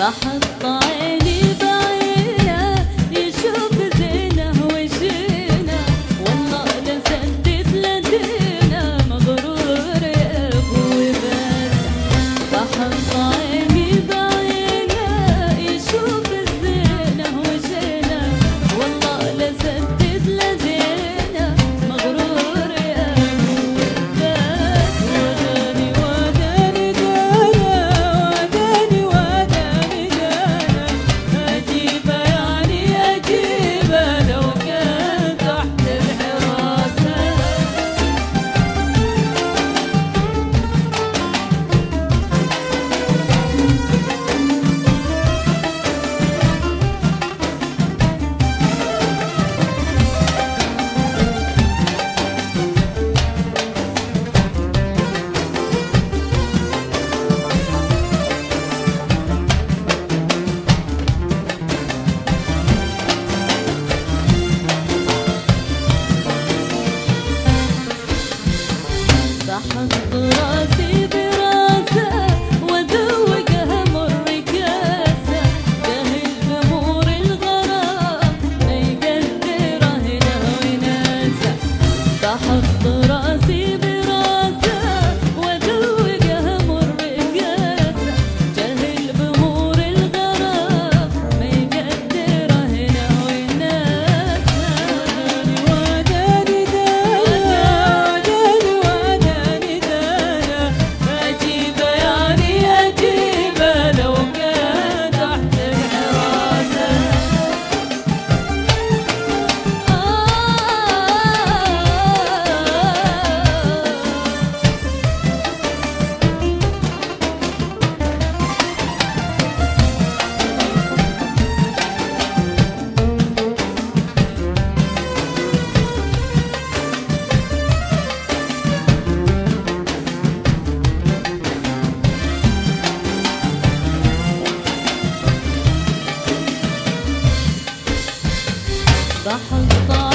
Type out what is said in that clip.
بحط عيني بعينه يشوف زينه وجينا، والله لسدد لدينا مغرور يا ابوي بس. بحط عيني بعينه يشوف زينه وجينا، والله لسدد لدينا مغرور يا ابوي بس. وداني وداني دانا وداني وداني دانا، أجيبه يعني أجيبه لو كان تحت الحراسة. بحط راسي براسه وادوقها مر كاسه، جاهل بأمور الغرام ما يقدره هنا وناسه. بحط راسي براسه وادوقها مر كاسه، جاهل بأمور الغرام ما يقدره هنا وناسه. وداني وداني دانا أجيبه يعني أجيبه لو كان تحت الحراسة. بحط